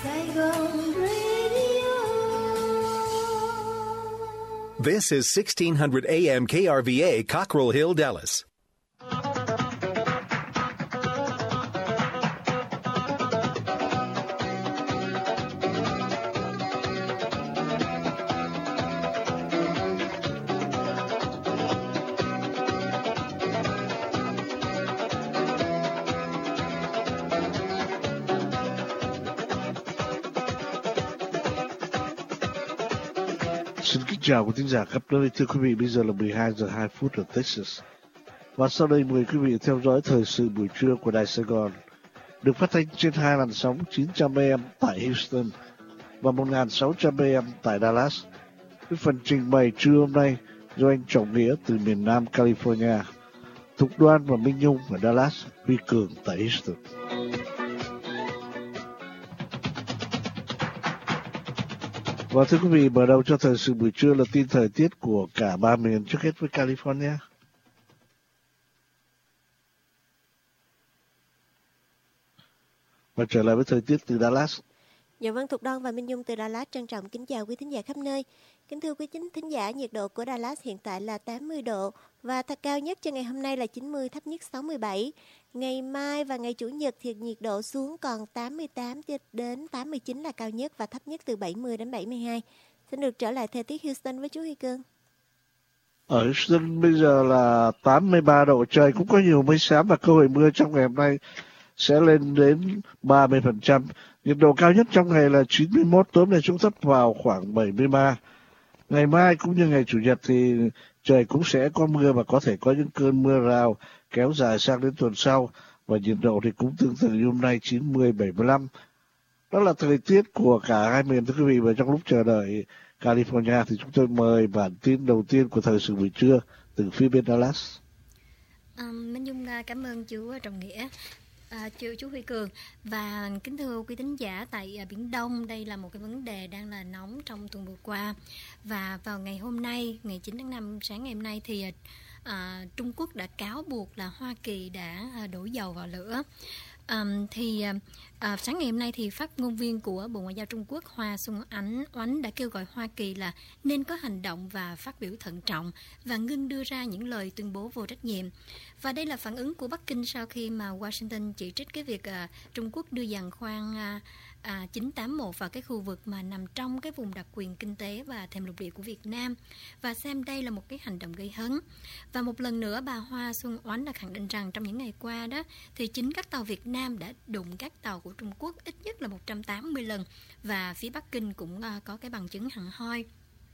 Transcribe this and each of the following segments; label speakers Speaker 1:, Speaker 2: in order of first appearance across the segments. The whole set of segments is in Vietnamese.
Speaker 1: Saigon Radio.
Speaker 2: This is 1600 AM KRVA, Cockrell Hill, Dallas.
Speaker 3: Xin kính chào quý thính giả khắp nơi. Thưa quý vị, bây giờ là 12 giờ 2 phút ở Texas. Và sau đây mời quý vị theo dõi thời sự buổi trưa của Đài Sài Gòn, được phát thanh trên hai làn sóng 900 AM tại Houston và 1600 AM tại Dallas. Cái phần trình bày trưa hôm nay do anh Trọng Nghĩa từ miền Nam California, Thục Đoan và Minh Nhung ở Dallas, Huy Cường tại Houston. Và thưa quý vị, mở đầu cho thời sự buổi trưa là tin thời tiết của cả ba miền, trước hết với California. Và trở lại với thời tiết từ Dallas.
Speaker 4: Dạ vâng, Thục Đoan và Minh Dung từ Dallas trân trọng kính chào quý thính giả khắp nơi. Kính thưa quý thính giả, nhiệt độ của Dallas hiện tại là 80 độ và cao nhất cho ngày hôm nay là 90, thấp nhất 67. Ngày mai và ngày Chủ nhật thì nhiệt độ xuống còn 88 đến 89 là cao nhất và thấp nhất từ 70 đến 72. Xin được trở lại thời tiết Houston với chú Huy Cương.
Speaker 3: Ở Houston bây giờ là 83 độ, trời cũng có nhiều mây xám và cơ hội mưa trong ngày hôm nay sẽ lên đến 30%. Nhiệt độ cao nhất trong ngày là 91, tối nay xuống thấp vào khoảng 73. Ngày mai cũng như ngày Chủ nhật thì trời cũng sẽ có mưa và có thể có những cơn mưa rào kéo dài sang đến tuần sau, và nhiệt độ thì cũng tương tự như hôm nay 90, 75. Đó là thời tiết của cả hai miền, thưa quý vị. Và trong lúc chờ đợi California thì chúng tôi mời bản tin đầu tiên của thời sự buổi trưa từ phía bên Dallas.
Speaker 5: Minh Dung cảm ơn chú Trọng Nghĩa. Chú Huy Cường và kính thưa quý thính giả, tại Biển Đông đây là một cái vấn đề đang là nóng trong tuần vừa qua, và vào ngày hôm nay ngày 9 tháng 5 sáng ngày hôm nay thì Trung Quốc đã cáo buộc là Hoa Kỳ đã đổ dầu vào lửa. Sáng ngày hôm nay thì phát ngôn viên của Bộ Ngoại giao Trung Quốc Hoa Xuân Oánh đã kêu gọi Hoa Kỳ là nên có hành động và phát biểu thận trọng và ngưng đưa ra những lời tuyên bố vô trách nhiệm. Và đây là phản ứng của Bắc Kinh sau khi mà Washington chỉ trích cái việc Trung Quốc đưa giàn khoan 981 vào cái khu vực mà nằm trong cái vùng đặc quyền kinh tế và thềm lục địa của Việt Nam, và xem đây là một cái hành động gây hấn. Và một lần nữa bà Hoa Xuân Oánh đã khẳng định rằng trong những ngày qua đó thì chính các tàu Việt Nam đã đụng các tàu của Trung Quốc ít nhất là 180 lần, và phía Bắc Kinh cũng có cái bằng chứng hẳn hoi.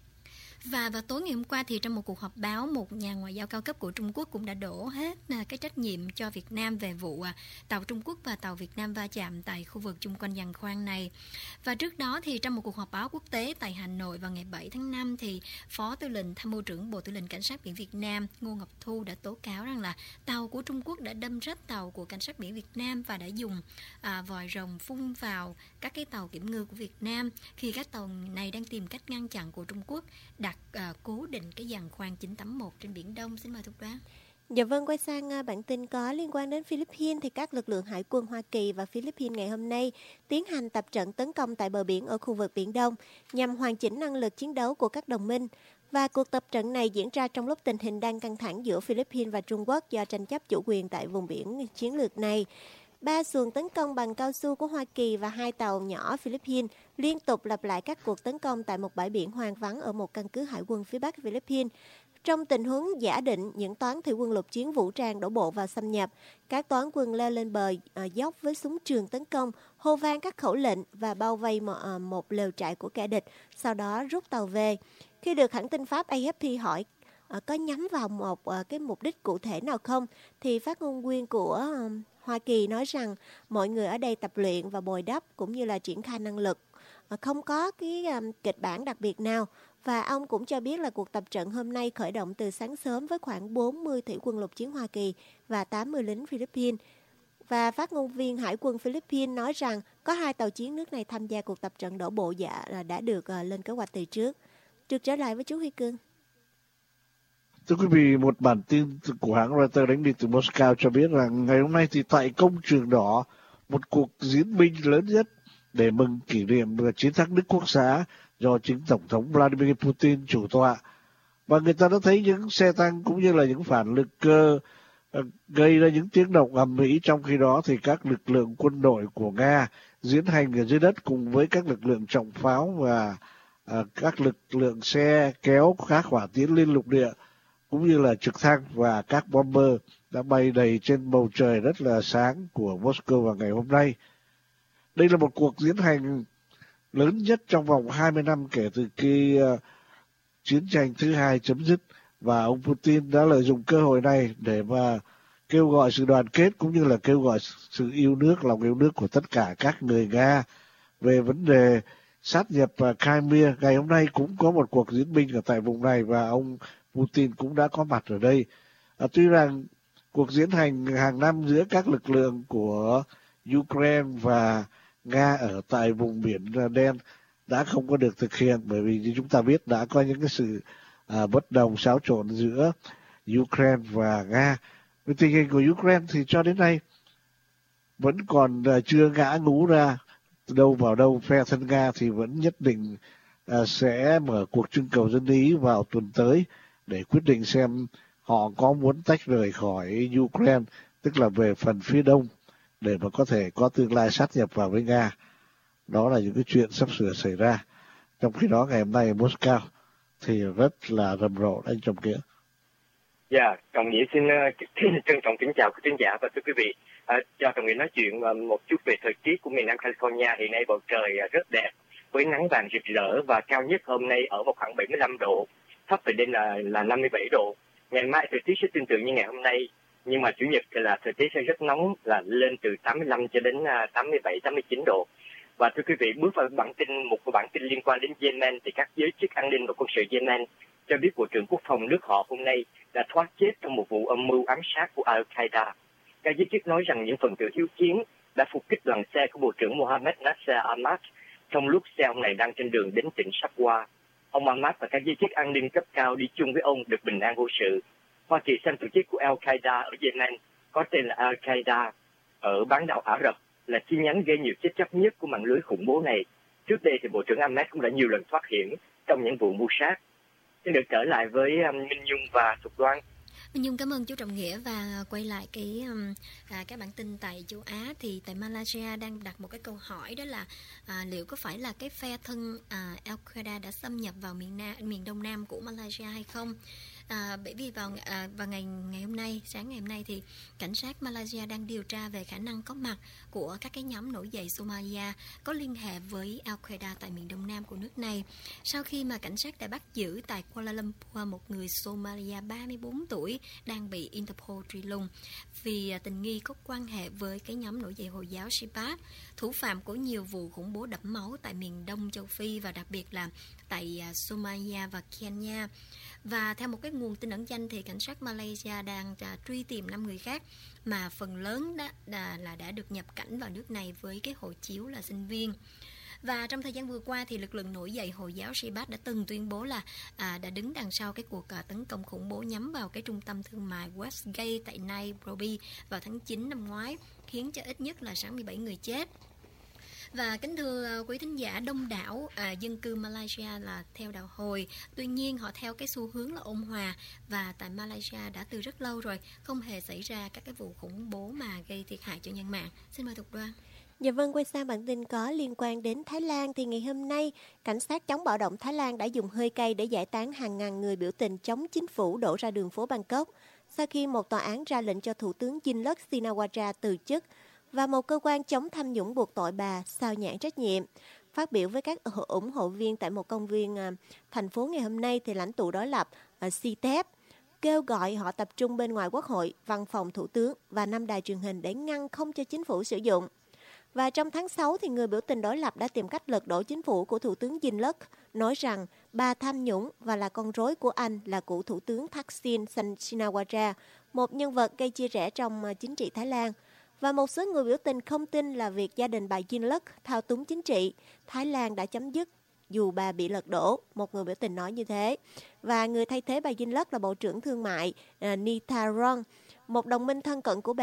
Speaker 5: Và vào tối ngày hôm qua thì trong một cuộc họp báo, một nhà ngoại giao cao cấp của Trung Quốc cũng đã đổ hết cái trách nhiệm cho Việt Nam về vụ tàu Trung Quốc và tàu Việt Nam va chạm tại khu vực chung quanh giàn khoan này. Và trước đó thì trong một cuộc họp báo quốc tế tại Hà Nội vào ngày 7 tháng 5 thì Phó Tư lệnh Tham mưu trưởng Bộ Tư lệnh Cảnh sát biển Việt Nam Ngô Ngọc Thu đã tố cáo rằng là tàu của Trung Quốc đã đâm rách tàu của Cảnh sát biển Việt Nam và đã dùng vòi rồng phun vào các cái tàu kiểm ngư của Việt Nam khi các tàu này đang tìm cách ngăn chặn của Trung Quốc đặt cố định cái giàn khoan 981 trên Biển Đông. Xin mời Thục Đoan.
Speaker 4: Dạ vâng, quay sang bản tin có liên quan đến Philippines thì các lực lượng hải quân Hoa Kỳ và Philippines ngày hôm nay tiến hành tập trận tấn công tại bờ biển ở khu vực Biển Đông nhằm hoàn chỉnh năng lực chiến đấu của các đồng minh. Và cuộc tập trận này diễn ra trong lúc tình hình đang căng thẳng giữa Philippines và Trung Quốc do tranh chấp chủ quyền tại vùng biển chiến lược này. 3 xuồng tấn công bằng cao su của Hoa Kỳ và 2 tàu nhỏ Philippines liên tục lặp lại các cuộc tấn công tại một bãi biển hoang vắng ở một căn cứ hải quân phía Bắc Philippines. Trong tình huống giả định, những toán thủy quân lục chiến vũ trang đổ bộ vào xâm nhập, các toán quân leo lên bờ dốc với súng trường tấn công, hô vang các khẩu lệnh và bao vây một lều trại của kẻ địch, sau đó rút tàu về. Khi được hãng tin Pháp AFP hỏi có nhắm vào một cái mục đích cụ thể nào không, thì phát ngôn viên của Hoa Kỳ nói rằng mọi người ở đây tập luyện và bồi đắp cũng như là triển khai năng lực, không có cái kịch bản đặc biệt nào. Và ông cũng cho biết là cuộc tập trận hôm nay khởi động từ sáng sớm với khoảng 40 thủy quân lục chiến Hoa Kỳ và 80 lính Philippines. Và phát ngôn viên Hải quân Philippines nói rằng có 2 tàu chiến nước này tham gia cuộc tập trận đổ bộ đã được lên kế hoạch từ trước. Được trở lại với chú Huy Cương.
Speaker 3: Thưa quý vị, một bản tin của hãng Reuters đánh được từ Moscow cho biết rằng ngày hôm nay thì tại công trường đỏ, một cuộc diễn binh lớn nhất để mừng kỷ niệm chiến thắng Đức Quốc xã do chính Tổng thống Vladimir Putin chủ tọa. Và người ta đã thấy những xe tăng cũng như là những phản lực cơ gây ra những tiếng động ầm ĩ. Trong khi đó thì các lực lượng quân đội của Nga diễn hành ở dưới đất cùng với các lực lượng trọng pháo và các lực lượng xe kéo các hỏa tiến liên lục địa cũng như là trực thăng và các bomber đã bay đầy trên bầu trời rất là sáng của Moscow vào ngày hôm nay. Đây là một cuộc diễn hành lớn nhất trong vòng 20 năm kể từ khi chiến tranh thứ hai chấm dứt, và ông Putin đã lợi dụng cơ hội này để mà kêu gọi sự đoàn kết cũng như là kêu gọi sự yêu nước, lòng yêu nước của tất cả các người Nga về vấn đề sát nhập Crimea. Ngày hôm nay cũng có một cuộc diễn binh ở tại vùng này và ông Putin cũng đã có mặt ở đây. Tuy rằng cuộc diễn hành hàng năm giữa các lực lượng của Ukraine và Nga ở tại vùng biển đen đã không có được thực hiện, bởi vì như chúng ta biết đã có những cái sự bất đồng xáo trộn giữa Ukraine và Nga. Về tình hình của Ukraine thì cho đến nay vẫn còn chưa ngã ngũ ra đâu vào đâu. Phe thân Nga thì vẫn nhất định sẽ mở cuộc trưng cầu dân ý vào tuần tới để quyết định xem họ có muốn tách rời khỏi Ukraine, tức là về phần phía đông, để mà có thể có tương lai sát nhập vào với Nga. Đó là những cái chuyện sắp sửa xảy ra. Trong khi đó ngày hôm nay ở Moscow thì rất là rầm rộ anh Trọng Nghĩa.
Speaker 6: Dạ, Trọng Nghĩa xin trân trọng kính chào quý khán giả và thưa quý vị. Cho Trọng Nghĩa nói chuyện một chút về thời tiết của miền Nam California. Hiện nay bầu trời rất đẹp với nắng vàng rực rỡ và cao nhất hôm nay ở vào khoảng 75 độ, thấp về đêm là 57 độ. Ngày mai thời tiết sẽ tương tự như ngày hôm nay, nhưng mà chủ nhật thì là thời tiết sẽ rất nóng, là lên từ 85 cho đến 87, 89 độ. Và thưa quý vị, bước vào một bản tin liên quan đến Yemen thì các giới chức an ninh và quân sự Yemen cho biết Bộ trưởng Quốc phòng nước họ hôm nay đã thoát chết trong một vụ âm mưu ám sát của Al-Qaeda. Các giới chức nói rằng những phần tử hiếu chiến đã phục kích đoàn xe của Bộ trưởng Mohammed Nasser Ahmad trong lúc xe ông này đang trên đường đến tỉnh Sabwa. Ông Ahmad và các giới chức an ninh cấp cao đi chung với ông được bình an vô sự. Hoa Kỳ xem tổ chức của Al-Qaeda ở Yemen có tên là Al-Qaeda ở bán đảo Ả Rập là chi nhánh gây nhiều chết chóc nhất của mạng lưới khủng bố này. Trước đây thì Bộ trưởng Ahmed cũng đã nhiều lần thoát hiểm trong những vụ mưu sát. Xin được trở lại với Minh Nhung và Thục Đoan.
Speaker 5: Minh Nhung cảm ơn chú Trọng Nghĩa và quay lại cái bản tin tại châu Á. Thì tại Malaysia đang đặt một cái câu hỏi, đó là liệu có phải là cái phe thân Al-Qaeda đã xâm nhập vào miền đông nam của Malaysia hay không? Bởi vì vào ngày hôm nay, sáng ngày hôm nay thì cảnh sát Malaysia đang điều tra về khả năng có mặt của các cái nhóm nổi dậy Somalia có liên hệ với Al-Qaeda tại miền đông nam của nước này. Sau khi mà cảnh sát đã bắt giữ tại Kuala Lumpur một người Somalia 34 tuổi đang bị Interpol truy lùng vì tình nghi có quan hệ với cái nhóm nổi dậy Hồi giáo Shibat, thủ phạm của nhiều vụ khủng bố đẫm máu tại miền đông châu Phi và đặc biệt là tại Somalia và Kenya. Và theo một cái nguồn tin ẩn danh thì cảnh sát Malaysia đang truy tìm 5 người khác mà phần lớn đã được nhập cảnh vào nước này với cái hộ chiếu là sinh viên. Và trong thời gian vừa qua thì lực lượng nổi dậy Hồi giáo Shibat đã từng tuyên bố là đã đứng đằng sau cái cuộc tấn công khủng bố nhắm vào cái trung tâm thương mại Westgate tại Nairobi vào tháng 9 năm ngoái, khiến cho ít nhất là 67 người chết. Và kính thưa quý thính giả, đông đảo dân cư Malaysia là theo đạo Hồi, tuy nhiên họ theo cái xu hướng là ôn hòa, và tại Malaysia đã từ rất lâu rồi không hề xảy ra các cái vụ khủng bố mà gây thiệt hại cho nhân mạng. Xin mời Thục Đoan.
Speaker 4: Dạ vâng, quay sang bản tin có liên quan đến Thái Lan thì ngày hôm nay, cảnh sát chống bạo động Thái Lan đã dùng hơi cay để giải tán hàng ngàn người biểu tình chống chính phủ đổ ra đường phố Bangkok sau khi một tòa án ra lệnh cho Thủ tướng Yingluck Shinawatra từ chức và một cơ quan chống tham nhũng buộc tội bà xao nhãn trách nhiệm. Phát biểu với các ủng hộ viên tại một công viên thành phố ngày hôm nay thì lãnh tụ đối lập Sitep kêu gọi họ tập trung bên ngoài Quốc hội, văn phòng Thủ tướng và 5 đài truyền hình để ngăn không cho chính phủ sử dụng. Và trong tháng 6 thì người biểu tình đối lập đã tìm cách lật đổ chính phủ của Thủ tướng Yingluck, nói rằng bà tham nhũng và là con rối của anh là cựu Thủ tướng Thaksin Shinawatra, một nhân vật gây chia rẽ trong chính trị Thái Lan. Và một số người biểu tình không tin là việc gia đình bà Yingluck thao túng chính trị Thái Lan đã chấm dứt dù bà bị lật đổ, một người biểu tình nói như thế. Và người thay thế bà Yingluck là Bộ trưởng Thương mại Nitharon, một đồng minh thân cận của bà,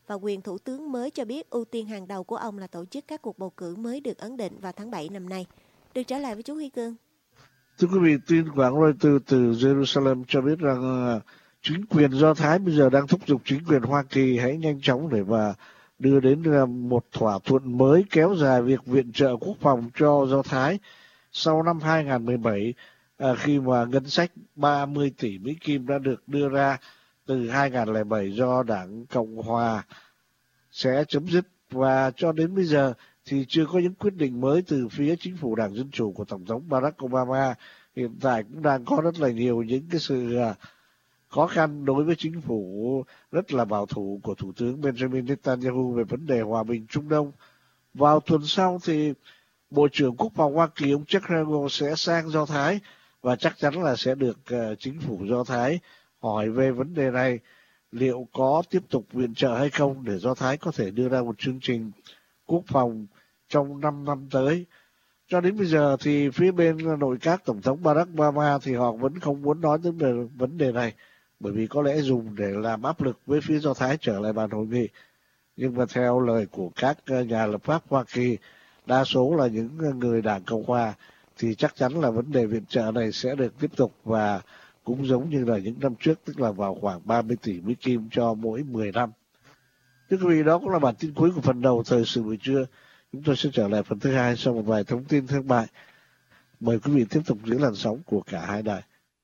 Speaker 4: và quyền thủ tướng mới cho biết ưu tiên hàng đầu của ông là tổ chức các cuộc bầu cử mới được ấn định vào tháng 7 năm nay. Được trở lại với chú Huy Cương.
Speaker 3: Thưa quý vị, tin Quảng Reuters từ Jerusalem cho biết rằng chính quyền Do Thái bây giờ đang thúc giục chính quyền Hoa Kỳ hãy nhanh chóng để mà đưa đến một thỏa thuận mới kéo dài việc viện trợ quốc phòng cho Do Thái sau năm 2017, khi mà ngân sách 30 tỷ Mỹ Kim đã được đưa ra từ 2007 do Đảng Cộng Hòa sẽ chấm dứt, và cho đến bây giờ thì chưa có những quyết định mới từ phía chính phủ Đảng Dân Chủ của Tổng thống Barack Obama. Hiện tại cũng đang có rất là nhiều những cái sự khó khăn đối với chính phủ rất là bảo thủ của Thủ tướng Benjamin Netanyahu về vấn đề hòa bình Trung Đông. Vào tuần sau thì Bộ trưởng Quốc phòng Hoa Kỳ ông Chuck Hagel sẽ sang Do Thái và chắc chắn là sẽ được chính phủ Do Thái hỏi về vấn đề này, liệu có tiếp tục viện trợ hay không để Do Thái có thể đưa ra một chương trình quốc phòng trong 5 năm tới. Cho đến bây giờ thì phía bên nội các Tổng thống Barack Obama thì họ vẫn không muốn nói đến vấn đề này, bởi vì có lẽ dùng để làm áp lực với phía Do Thái trở lại bàn hội nghị. Nhưng mà theo lời của các nhà lập pháp Hoa Kỳ, đa số là những người Đảng Cộng Hòa, thì chắc chắn là vấn đề viện trợ này sẽ được tiếp tục, và cũng giống như là những năm trước, tức là vào khoảng 30 tỷ Mỹ Kim cho mỗi 10 năm. Thưa quý vị, đó cũng là bản tin cuối của phần đầu thời sự buổi trưa. Chúng tôi sẽ trở lại phần thứ hai sau một vài thông tin thương mại. Mời quý vị tiếp tục giữ làn sóng của cả hai đài.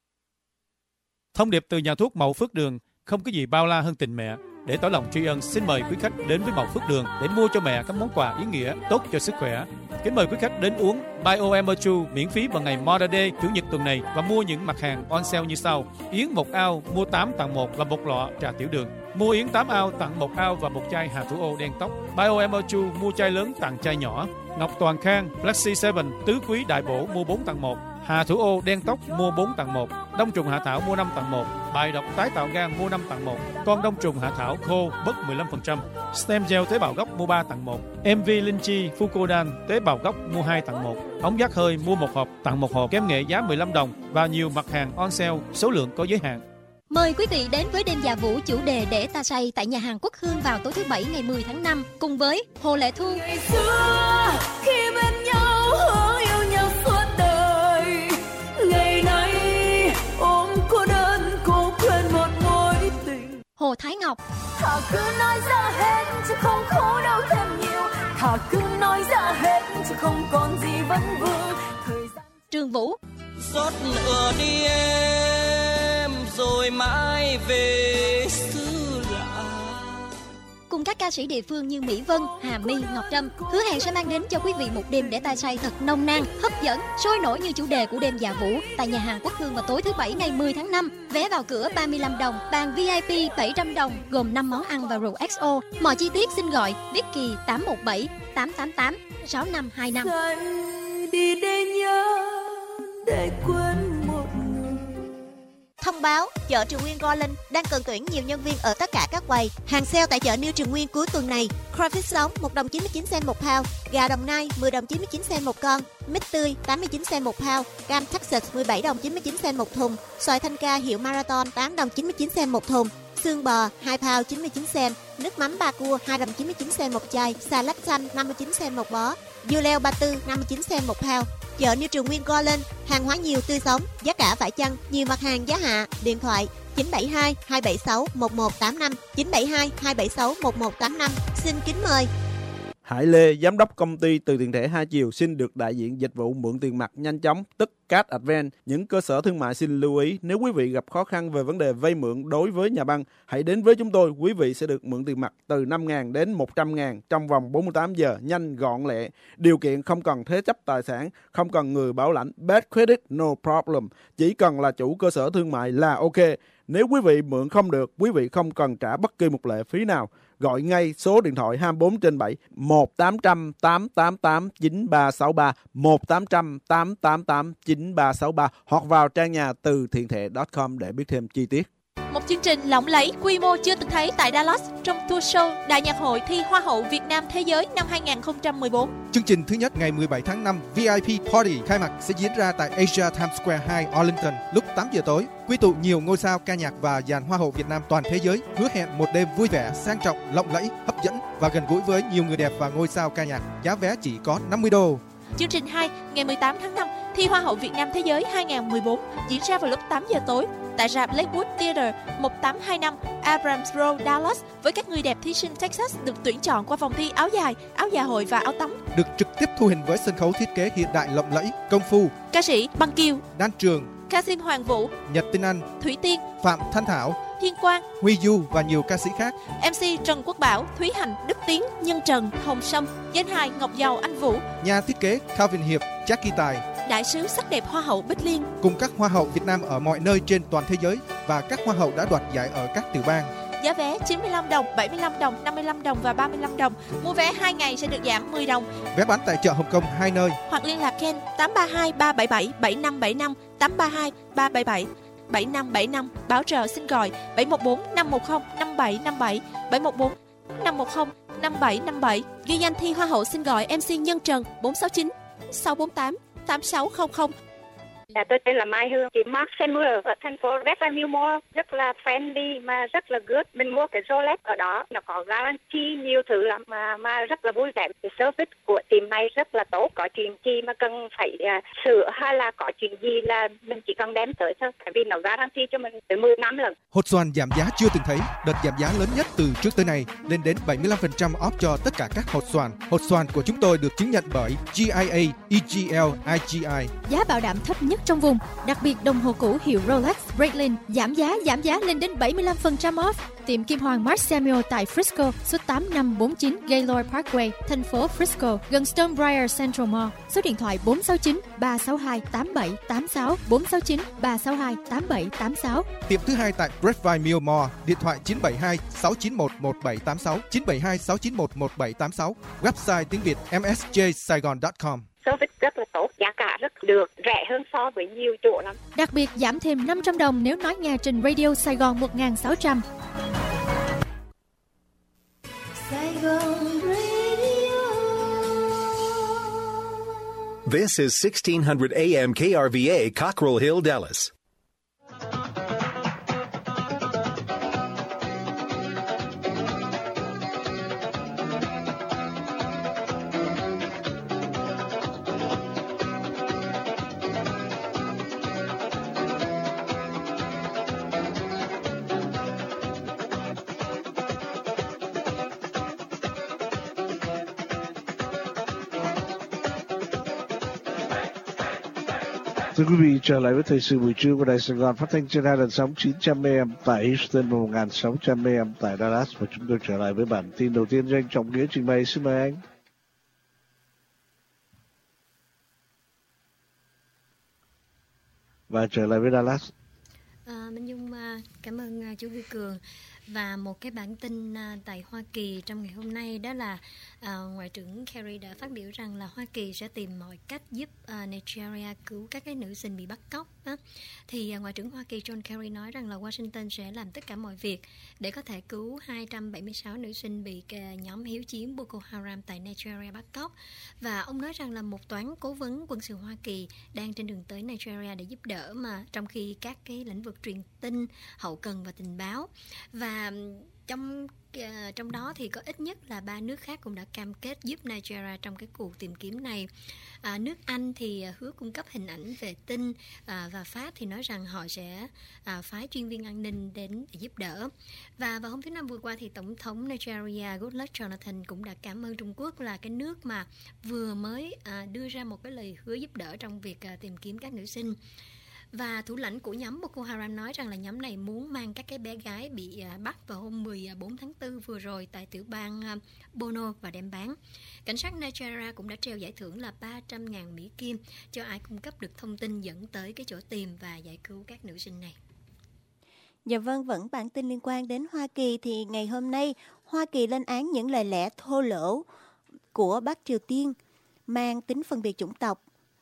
Speaker 7: Thông điệp từ nhà thuốc Mậu Phước Đường: không có gì bao la hơn tình mẹ. Để tỏ lòng tri ân, xin mời quý khách đến với Mậu Phước Đường để mua cho mẹ các món quà ý nghĩa tốt cho sức khỏe. Kính mời quý khách đến uống BioEmerchu miễn phí vào ngày Mother Day Chủ nhật tuần này và mua những mặt hàng on sale như sau: yến 1 ao mua 8 tặng 1 và một lọ trà tiểu đường. Mua yến 8 ao tặng 1 ao và một chai Hà Thủ Ô đen tóc. BioEmerchu mua chai lớn tặng chai nhỏ. Ngọc Toàn Khang Flexi 7 tứ quý đại bổ mua 4 tặng 1. Hà Thủ Ô đen tóc mua 4 tặng 1. Đông trùng hạ thảo mua 5 tặng 1. Bài độc tái tạo gan mua 5 tặng 1. Con đông trùng hạ thảo khô bớt 15%. Stem gel tế bào gốc mua 3 tặng 1. MV Linh Chi Fucodan tế bào gốc mua 2 tặng 1. Ống giác hơi mua 1 hộp tặng 1 hộp, kem nghệ giá 15 đồng và nhiều mặt hàng on sale, số lượng có giới hạn.
Speaker 5: Mời quý vị đến với đêm dạ vũ chủ đề Để Ta Say tại nhà hàng Quốc Hương vào tối thứ Bảy ngày 10 tháng 5 cùng với Hồ Lệ Thu.
Speaker 1: Ngày xưa khi bên nhau hứa yêu nhau suốt đời, ngày nay ôm cô đơn cố quên một mối tình.
Speaker 5: Hồ Thái Ngọc.
Speaker 1: Thà cứ nói ra hết chứ không khổ đau thêm nhiều, thà cứ nói ra hết chứ không còn gì vấn vương. Thời gian
Speaker 5: Trường Vũ.
Speaker 8: Xót lửa đi em rồi mãi về xứ lạ.
Speaker 5: Cùng các ca sĩ địa phương như Mỹ Vân, Hà My, Ngọc Trâm hứa hẹn sẽ mang đến cho quý vị một đêm để ta say thật nồng nàn, hấp dẫn, sôi nổi như chủ đề của đêm dạ vũ tại nhà hàng Quốc Hương vào tối thứ Bảy ngày 10 tháng 5. Vé vào cửa 35 đồng, bàn VIP 700 đồng, gồm 5 món ăn và rượu XO. Mọi chi tiết xin gọi Vicky 817 888 6525.
Speaker 1: đi để nhớ, để quên một người.
Speaker 4: Thông báo, chợ Trường Nguyên Garland đang cần tuyển nhiều nhân viên ở tất cả các quầy. Hàng sale tại chợ New Trường Nguyên cuối tuần này: crawfish sống 1 đồng 99 cent một pound, gà Đồng Nai 10 đồng 99 cent một con, mít tươi 89 cent một pound, cam Texas 17 đồng 99 cent một thùng, xoài Thanh Ca hiệu Marathon 8 đồng 99 cent một thùng, xương bò 2 pound 99 cent, nước mắm Ba Cua 2 đồng 99 cent một chai, xà lách xanh 59 cent một bó, dưa leo Ba Tư 59 cent một pound. Chợ New Trường Nguyên Garland, hàng hóa nhiều tươi sống, giá cả phải chăng, nhiều mặt hàng giá hạ. Điện thoại 972 276 1185, 972 276 1185. Xin kính mời.
Speaker 9: Hải Lê, giám đốc công ty Từ Tiền Thể Hai Chiều xin được đại diện dịch vụ mượn tiền mặt nhanh chóng, tức Cash Advance. Những cơ sở thương mại xin lưu ý, nếu quý vị gặp khó khăn về vấn đề vay mượn đối với nhà băng, hãy đến với chúng tôi. Quý vị sẽ được mượn tiền mặt từ 5.000 đến 100.000 trong vòng 48 giờ, nhanh gọn lẹ. Điều kiện không cần thế chấp tài sản, không cần người bảo lãnh, bad credit, no problem. Chỉ cần là chủ cơ sở thương mại là ok. Nếu quý vị mượn không được, quý vị không cần trả bất kỳ một lệ phí nào. Gọi ngay số điện thoại 24/7 1800 888 9363 1800 888 9363 hoặc vào trang nhà từ thiện thể.com để biết thêm chi tiết.
Speaker 10: một chương trình lộng lẫy quy mô chưa từng thấy tại Dallas trong tour show Đại nhạc hội thi Hoa hậu Việt Nam Thế giới năm 2014.
Speaker 11: Chương trình thứ nhất ngày 17 tháng 5 VIP Party khai mạc sẽ diễn ra tại Asia Times Square 2 Arlington lúc 8 giờ tối. Quy tụ nhiều ngôi sao ca nhạc và dàn Hoa hậu Việt Nam toàn thế giới, hứa hẹn một đêm vui vẻ, sang trọng, lộng lẫy, hấp dẫn và gần gũi với nhiều người đẹp và ngôi sao ca nhạc. Giá vé chỉ có $50.
Speaker 10: Chương trình 2 ngày 18 tháng 5 thi Hoa hậu Việt Nam Thế giới 2014 diễn ra vào lúc 8 giờ tối tại rạp Lakewood Theater 1825 Abrams Road, Dallas với các người đẹp thí sinh Texas được tuyển chọn qua vòng thi áo dài hội và áo tắm.
Speaker 11: Được trực tiếp thu hình với sân khấu thiết kế hiện đại lộng lẫy, công phu.
Speaker 10: Ca sĩ Băng Kiều,
Speaker 11: Đan Trường,
Speaker 10: ca sĩ Hoàng Vũ,
Speaker 11: Nhật Tinh Anh,
Speaker 10: Thủy Tiên,
Speaker 11: Phạm Thanh Thảo,
Speaker 10: Thiên Quang,
Speaker 11: Huy Du và nhiều ca sĩ khác.
Speaker 10: MC Trần Quốc Bảo, Thúy Hạnh, Đức Tiến, Nhân Trần, Hồng Sâm, danh hài Ngọc Giàu, Anh Vũ.
Speaker 11: Nhà thiết kế Calvin Hiệp, Jackie Tài.
Speaker 10: Đại sứ sắc đẹp Hoa hậu Bích Liên.
Speaker 11: Cùng các Hoa hậu Việt Nam ở mọi nơi trên toàn thế giới và các Hoa hậu đã đoạt giải ở các tiểu bang.
Speaker 10: Giá vé 95 đồng, 75 đồng, 55 đồng và 35 đồng. Mua vé 2 ngày sẽ được giảm 10 đồng.
Speaker 11: Vé bán tại chợ Hồng Kông 2 nơi.
Speaker 10: Hoặc liên lạc Ken 832 377 7575, 832 377 7575. Bảo trợ xin gọi 714 510 5757, 714 510 5757. Ghi danh thi Hoa hậu xin gọi MC Nhân Trần 469 648 8600.
Speaker 12: Tôi tên là Mai Hương, chị Mark Samuel ở thành phố Redford Millmore, rất là friendly mà rất là good. Mình mua cái Rolex ở đó, nó có guarantee nhiều thứ lắm mà rất là vui vẻ. Cái service của team này rất là tốt, có chuyện gì mà cần phải sửa hay là có chuyện gì là mình chỉ cần đem tới thôi, tại vì nó guarantee cho mình tới 10 năm lần.
Speaker 11: Hột xoàn giảm giá chưa từng thấy, đợt giảm giá lớn nhất từ trước tới nay, lên đến 75% off cho tất cả các hột xoàn. Hột xoàn của chúng tôi được chứng nhận bởi GIA, EGL, IGI.
Speaker 13: Giá bảo đảm thấp nhất trong vùng, đặc biệt đồng hồ cũ hiệu Rolex, Breitling giảm giá lên đến 75% off. Tiệm Kim Hoàng Mark Samuel tại Frisco, số 8549 Gaylord Parkway, thành phố Frisco, gần Stonebriar Central Mall. Số điện thoại 469 362 8786, 469 362 8786.
Speaker 11: Tiệm thứ hai tại Grapevine Millmore, điện thoại 972 691 1786, 972 691 1786. Website tiếng Việt msjsaigon.com.
Speaker 12: Service rất là tốt, giá cả rất được, rẻ hơn so với nhiều chỗ lắm.
Speaker 13: Đặc biệt giảm thêm 500 đồng nếu nói nghe trên Radio Sài Gòn 1600.
Speaker 1: Sài Gòn Radio.
Speaker 2: This is 1600 AM KRVA, Cockrell Hill, Dallas.
Speaker 3: Thưa quý vị, trở lại với thời sự buổi trưa của Đài Sài Gòn phát thanh trên hai lần sóng 900 AM tại Houston và 1600 AM tại Dallas, và chúng tôi trở lại với bản tin đầu tiên do anh Trọng Nghĩa trình bày. Xin mời anh. Và trở lại với Dallas.
Speaker 5: Minh Dung cảm ơn chú Huy Cường. Và một cái bản tin tại Hoa Kỳ trong ngày hôm nay đó là Ngoại trưởng Kerry đã phát biểu rằng là Hoa Kỳ sẽ tìm mọi cách giúp Nigeria cứu các cái nữ sinh bị bắt cóc đó. Thì Ngoại trưởng Hoa Kỳ John Kerry nói rằng là Washington sẽ làm tất cả mọi việc để có thể cứu 276 nữ sinh bị nhóm hiếu chiến Boko Haram tại Nigeria bắt cóc. Và ông nói rằng là một toán cố vấn quân sự Hoa Kỳ đang trên đường tới Nigeria để giúp đỡ, mà trong khi các cái lĩnh vực truyền tin, hậu cần và tình báo. Và trong đó thì có ít nhất là 3 nước khác cũng đã cam kết giúp Nigeria trong cái cuộc tìm kiếm này. Nước Anh thì hứa cung cấp hình ảnh vệ tinh, và Pháp thì nói rằng họ sẽ phái chuyên viên an ninh đến để giúp đỡ. Và vào hôm thứ Năm vừa qua thì Tổng thống Nigeria Goodluck Jonathan cũng đã cảm ơn Trung Quốc là cái nước mà vừa mới đưa ra một cái lời hứa giúp đỡ trong việc tìm kiếm các nữ sinh. Và thủ lãnh của nhóm Boko Haram nói rằng là nhóm này muốn mang các cái bé gái bị bắt vào hôm 14 tháng 4 vừa rồi tại tiểu bang Borno và đem bán. Cảnh sát Nigeria cũng đã treo giải thưởng là 300.000 Mỹ Kim cho ai cung cấp được thông tin dẫn tới cái chỗ tìm và giải cứu các nữ sinh này.
Speaker 4: Dạ vâng, vẫn bản tin liên quan đến Hoa Kỳ thì ngày hôm nay Hoa Kỳ lên án những lời lẽ thô lỗ của Bắc Triều Tiên mang tính phân biệt chủng tộc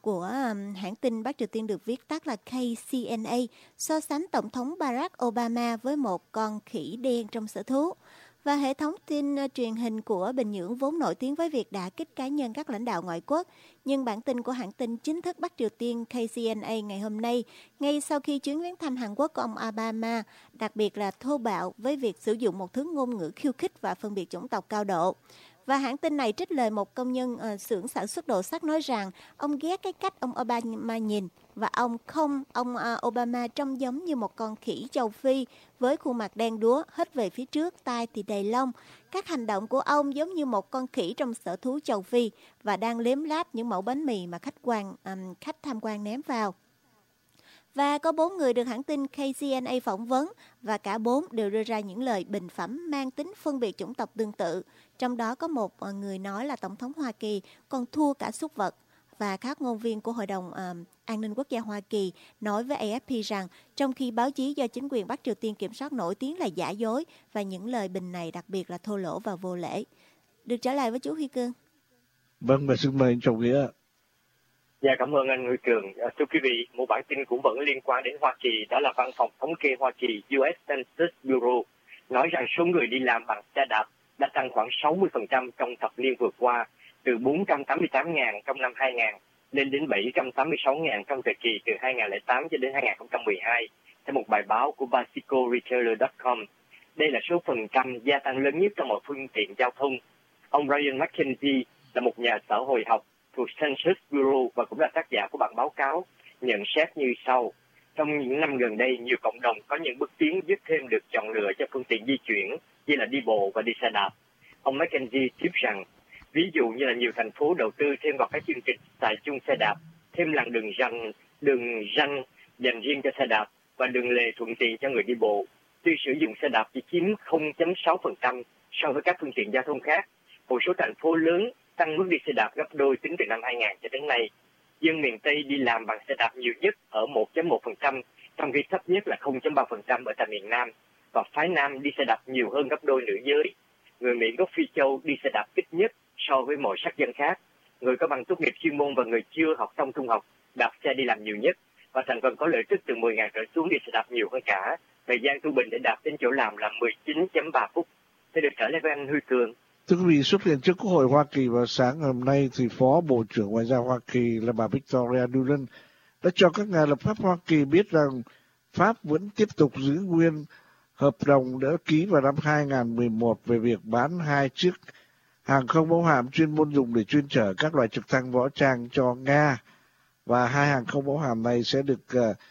Speaker 4: của hãng tin Bắc Triều Tiên được viết tắt là KCNA so sánh Tổng thống Barack Obama với một con khỉ đen trong sở thú. Và hệ thống tin truyền hình của Bình Nhưỡng vốn nổi tiếng với việc đả kích cá nhân các lãnh đạo ngoại quốc. Nhưng bản tin của hãng tin chính thức Bắc Triều Tiên KCNA ngày hôm nay, ngay sau khi chuyến viếng thăm Hàn Quốc của ông Obama, đặc biệt là thô bạo với việc sử dụng một thứ ngôn ngữ khiêu khích và phân biệt chủng tộc cao độ. Và hãng tin này trích lời một công nhân xưởng sản xuất đồ sắt nói rằng ông ghét cái cách ông Obama nhìn và ông Obama trông giống như một con khỉ châu Phi với khuôn mặt đen đúa, hất về phía trước, tai thì đầy lông. Các hành động của ông giống như một con khỉ trong sở thú châu Phi và đang liếm láp những mẫu bánh mì mà khách tham quan ném vào. Và có 4 người được hãng tin KCNA phỏng vấn và cả 4 đều đưa ra những lời bình phẩm mang tính phân biệt chủng tộc tương tự. Trong đó có một người nói là Tổng thống Hoa Kỳ còn thua cả súc vật. Và các ngôn viên của Hội đồng An ninh Quốc gia Hoa Kỳ nói với AFP rằng trong khi báo chí do chính quyền Bắc Triều Tiên kiểm soát nổi tiếng là giả dối và những lời bình này đặc biệt là thô lỗ và vô lễ. Được trả lời với chú Huy Cương.
Speaker 3: Vâng, và xin mời anh Trọng Nghĩa.
Speaker 6: Dạ, cảm ơn anh Huy Cường. Thưa quý vị, một bản tin cũng vẫn liên quan đến Hoa Kỳ, đó là Văn phòng Thống kê Hoa Kỳ US Census Bureau nói rằng số người đi làm bằng xe đạp đã tăng khoảng 60% trong thập niên vừa qua, từ 488.000 trong năm 2000 lên đến 786.000 trong thời kỳ từ 2008 cho đến 2012, theo một bài báo của BasicoRetailer.com. Đây là số phần trăm gia tăng lớn nhất trong mọi phương tiện giao thông. Ông Ryan McKenzie là một nhà xã hội học thuộc Census Bureau và cũng là tác giả của bản báo cáo, nhận xét như sau. Trong những năm gần đây, nhiều cộng đồng có những bước tiến giúp thêm được chọn lựa cho phương tiện di chuyển như là đi bộ và đi xe đạp. Ông McKenzie tiếp rằng, ví dụ như là nhiều thành phố đầu tư thêm vào các chương trình xài chung xe đạp, thêm làn đường ranh dành riêng cho xe đạp và đường lề thuận tiện cho người đi bộ. Tuy sử dụng xe đạp chỉ chiếm 0.6% so với các phương tiện giao thông khác, một số thành phố lớn tăng mức đi xe đạp gấp đôi tính từ năm 2000 cho đến nay. Dân miền Tây đi làm bằng xe đạp nhiều nhất ở 1.1%, trong khi thấp nhất là 0.3% ở tại miền Nam, và phái Nam đi xe đạp nhiều hơn gấp đôi nữ giới. Người Mỹ gốc Phi Châu đi xe đạp ít nhất so với mọi sắc dân khác. Người có bằng tốt nghiệp chuyên môn và người chưa học xong trung học đạp xe đi làm nhiều nhất, và thành phần có lợi tức từ 10.000 trở xuống đi xe đạp nhiều hơn cả. Thời gian trung bình để đạp đến chỗ làm là 19.3 phút. Thế được trở lại với anh Huy Cường.
Speaker 3: Thưa quý vị, xuất hiện trước Quốc hội Hoa Kỳ vào sáng ngày hôm nay thì Phó Bộ trưởng Ngoại giao Hoa Kỳ là bà Victoria Nuland đã cho các nhà lập pháp Hoa Kỳ biết rằng Pháp vẫn tiếp tục giữ nguyên hợp đồng đã ký vào năm 2011 về việc bán 2 chiếc hàng không mẫu hạm chuyên môn dùng để chuyên chở các loại trực thăng võ trang cho Nga. Và 2 hàng không mẫu hạm này sẽ được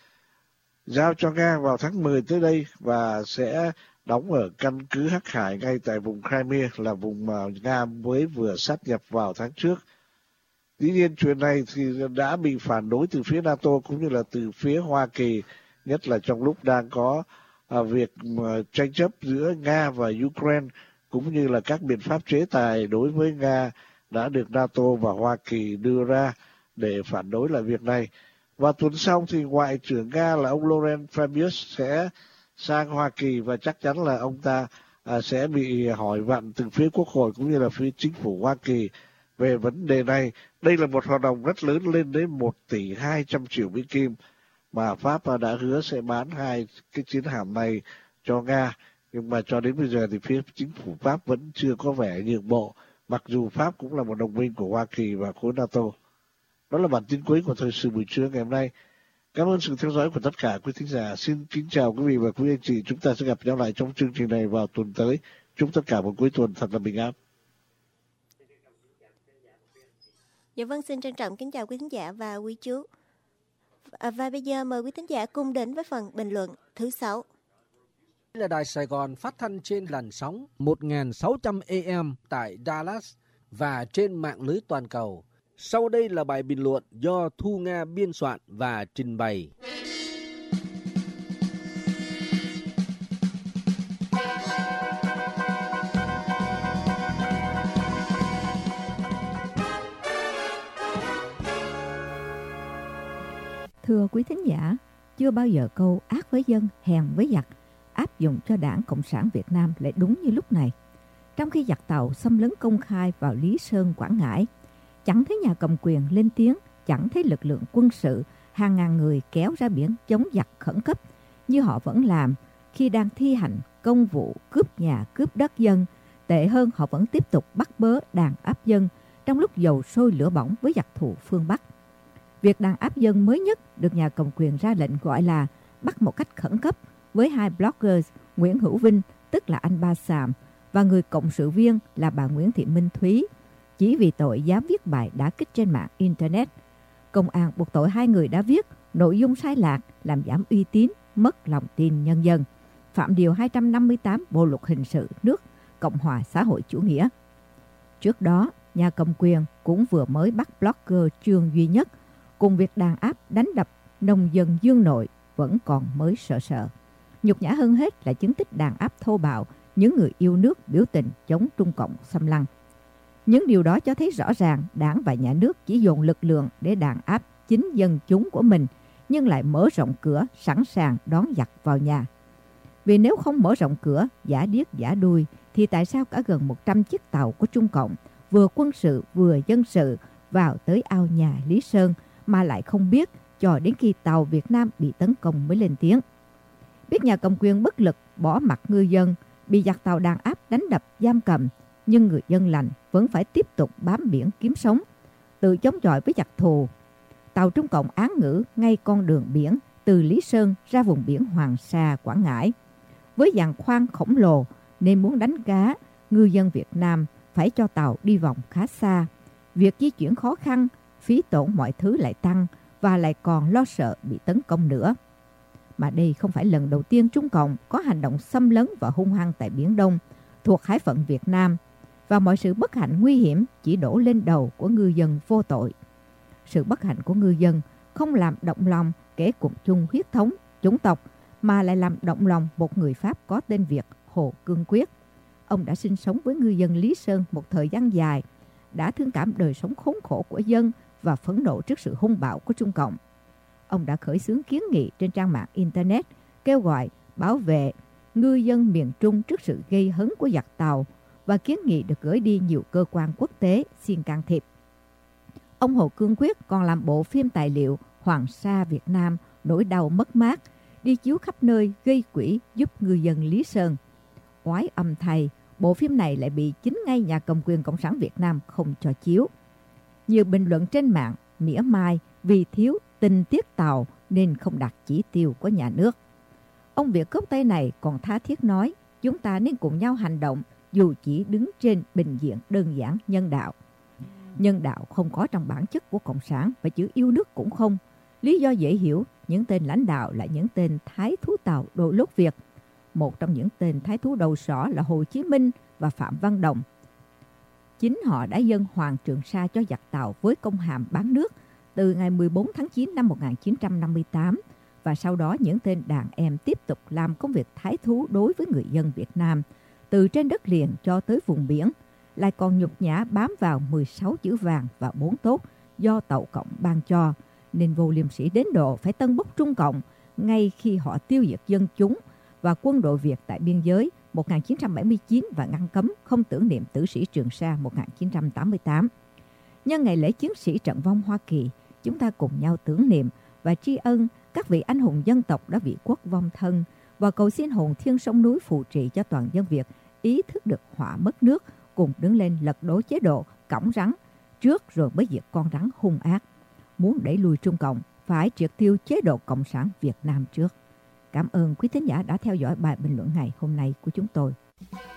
Speaker 3: giao cho Nga vào tháng 10 tới đây và sẽ đóng ở căn cứ Hắc Hải ngay tại vùng Crimea, là vùng mà Nga mới vừa sát nhập vào tháng trước. Tuy nhiên chuyện này thì đã bị phản đối từ phía NATO cũng như là từ phía Hoa Kỳ, nhất là trong lúc đang có việc tranh chấp giữa Nga và Ukraine, cũng như là các biện pháp chế tài đối với Nga đã được NATO và Hoa Kỳ đưa ra để phản đối lại việc này. Và tuần sau thì Ngoại trưởng Nga là ông Laurent Fabius sẽ sang Hoa Kỳ và chắc chắn là ông ta sẽ bị hỏi vặn từ phía Quốc hội cũng như là phía chính phủ Hoa Kỳ về vấn đề này. Đây là một hoạt động rất lớn, lên đến 1 tỷ 200 triệu Mỹ Kim mà Pháp đã hứa sẽ bán 2 cái chiến hạm này cho Nga. Nhưng mà cho đến bây giờ thì phía chính phủ Pháp vẫn chưa có vẻ nhượng bộ, mặc dù Pháp cũng là một đồng minh của Hoa Kỳ và khối NATO. Đó là bản tin cuối của Thời sự buổi trưa ngày hôm nay. Cảm ơn sự theo dõi của tất cả quý thính giả. Xin kính chào quý vị và quý anh chị. Chúng ta sẽ gặp nhau lại trong chương trình này vào tuần tới. Chúc tất cả một cuối tuần thật là bình an.
Speaker 4: Dạ vâng, xin trân trọng kính chào quý thính giả và quý chú. Và bây giờ mời quý thính giả cùng đến với phần bình luận thứ 6.
Speaker 14: Đây là Đài Sài Gòn phát thanh trên làn sóng 1600 AM tại Dallas và trên mạng lưới toàn cầu. Sau đây là bài bình luận do Thu Nga biên soạn và trình bày.
Speaker 15: Thưa quý thính giả, chưa bao giờ câu ác với dân, hèn với giặc áp dụng cho Đảng Cộng sản Việt Nam lại đúng như lúc này. Trong khi giặc Tàu xâm lấn công khai vào Lý Sơn, Quảng Ngãi, chẳng thấy nhà cầm quyền lên tiếng chẳng thấy lực lượng quân sự hàng ngàn người kéo ra biển chống giặc khẩn cấp như họ vẫn làm khi đang thi hành công vụ cướp nhà cướp đất dân. Tệ hơn, họ vẫn tiếp tục bắt bớ đàn áp dân trong lúc dầu sôi lửa bỏng với giặc thù phương Bắc. Việc đàn áp dân mới nhất được nhà cầm quyền ra lệnh gọi là bắt một cách khẩn cấp với hai bloggers Nguyễn Hữu Vinh, tức là anh Ba Sàm, và người cộng sự viên là bà Nguyễn Thị Minh Thúy, chỉ vì tội dám viết bài đả kích trên mạng Internet. Công an buộc tội hai người đã viết nội dung sai lạc, làm giảm uy tín, mất lòng tin nhân dân, phạm điều 258 Bộ luật hình sự nước Cộng hòa xã hội chủ nghĩa. Trước đó, nhà cầm quyền cũng vừa mới bắt blogger Trương Duy Nhất, cùng việc đàn áp đánh đập nông dân Dương Nội vẫn còn mới sợ. Nhục nhã hơn hết là chứng tích đàn áp thô bạo những người yêu nước biểu tình chống Trung Cộng xâm lăng. Những điều đó cho thấy rõ ràng Đảng và nhà nước chỉ dồn lực lượng để đàn áp chính dân chúng của mình, nhưng lại mở rộng cửa sẵn sàng đón giặc vào nhà. Vì nếu không mở rộng cửa, giả điếc giả đuôi, thì tại sao cả gần 100 chiếc tàu của Trung Cộng, vừa quân sự vừa dân sự, vào tới ao nhà Lý Sơn mà lại không biết cho đến khi tàu Việt Nam bị tấn công mới lên tiếng? Biết nhà cầm quyền bất lực bỏ mặc ngư dân, bị giặc tàu đàn áp đánh đập giam cầm, nhưng người dân lành vẫn phải tiếp tục bám biển kiếm sống, tự chống chọi với giặc thù. Tàu Trung Cộng án ngữ ngay con đường biển từ Lý Sơn ra vùng biển Hoàng Sa, Quảng Ngãi. Với giàn khoan khổng lồ nên muốn đánh cá, ngư dân Việt Nam phải cho tàu đi vòng khá xa. Việc di chuyển khó khăn, phí tổn mọi thứ lại tăng và lại còn lo sợ bị tấn công nữa. Mà đây không phải lần đầu tiên Trung Cộng có hành động xâm lấn và hung hăng tại Biển Đông thuộc hải phận Việt Nam, và mọi sự bất hạnh nguy hiểm chỉ đổ lên đầu của ngư dân vô tội. Sự bất hạnh của ngư dân không làm động lòng kẻ cùng chung huyết thống, chủng tộc, mà lại làm động lòng một người Pháp có tên Việt, Hồ Cương Quyết. Ông đã sinh sống với ngư dân Lý Sơn một thời gian dài, đã thương cảm đời sống khốn khổ của dân và phẫn nộ trước sự hung bạo của Trung Cộng. Ông đã khởi xướng kiến nghị trên trang mạng Internet kêu gọi bảo vệ ngư dân miền Trung trước sự gây hấn của giặc tàu, và kiến nghị được gửi đi nhiều cơ quan quốc tế xin can thiệp. Ông Hồ Cương Quyết còn làm bộ phim tài liệu Hoàng Sa Việt Nam nỗi đau mất mát, đi chiếu khắp nơi gây quỹ giúp ngư dân Lý Sơn. Oái âm thay, bộ phim này lại bị chính ngay nhà cầm quyền Cộng sản Việt Nam không cho chiếu. Nhiều bình luận trên mạng mỉa mai vì thiếu tình tiết tàu nên không đạt chỉ tiêu của nhà nước. Ông Việt gốc Tây này còn tha thiết nói chúng ta nên cùng nhau hành động dù chỉ đứng trên bình diện đơn giản nhân đạo. Nhân đạo không có trong bản chất của Cộng sản và chữ yêu nước cũng không. Lý do dễ hiểu, những tên lãnh đạo là những tên thái thú tàu đội lốt Việt. Một trong những tên thái thú đầu sỏ là Hồ Chí Minh và Phạm Văn Đồng. Chính họ đã dâng Hoàng Trường Sa cho giặc tàu với công hàm bán nước từ ngày 14 tháng 9 năm 1958, và sau đó những tên đàn em tiếp tục làm công việc thái thú đối với người dân Việt Nam, từ trên đất liền cho tới vùng biển, lại còn nhục nhã bám vào 16 chữ vàng và 4 tốt do tàu Cộng ban cho, nên vô liêm sỉ đến độ phải tân bốc Trung Cộng ngay khi họ tiêu diệt dân chúng và quân đội Việt tại biên giới 1979 và ngăn cấm không tưởng niệm tử sĩ Trường Sa 1988. Nhân ngày lễ chiến sĩ trận vong Hoa Kỳ, chúng ta cùng nhau tưởng niệm và tri ân các vị anh hùng dân tộc đã vị quốc vong thân, và cầu xin hồn thiêng sông núi phù trì cho toàn dân Việt ý thức được họa mất nước, cùng đứng lên lật đổ chế độ cõng rắn trước rồi mới diệt con rắn hung ác. Muốn đẩy lùi Trung Cộng phải triệt tiêu chế độ Cộng sản Việt Nam trước. Cảm ơn quý thính giả đã theo dõi bài bình luận ngày hôm nay của chúng tôi.